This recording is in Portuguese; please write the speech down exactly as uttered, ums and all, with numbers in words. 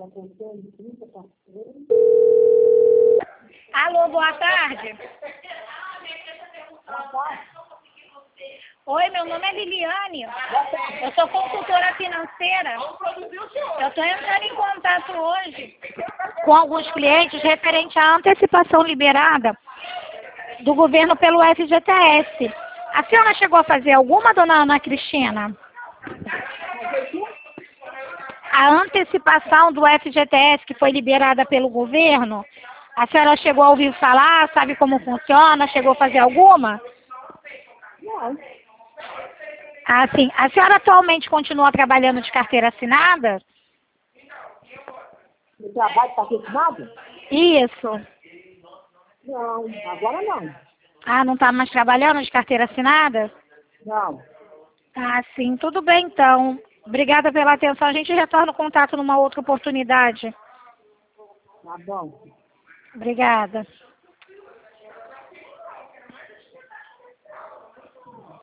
Alô, boa tarde. Oi, meu nome é Liliane. Eu sou consultora financeira. Eu estou entrando em contato hoje com alguns clientes referente à antecipação liberada do governo pelo F G T S. A senhora chegou a fazer alguma, dona Ana Cristina? A antecipação do F G T S que foi liberada pelo governo, a senhora chegou a ouvir falar, sabe como funciona, chegou a fazer alguma? Não. Ah, sim. A senhora atualmente continua trabalhando de carteira assinada? Eu trabalho para ter nada? Isso. Não, agora não. Ah, não está mais trabalhando de carteira assinada? Não. Ah, sim. Tudo bem, então. Obrigada pela atenção. A gente retorna o contato numa outra oportunidade. Tá bom. Obrigada.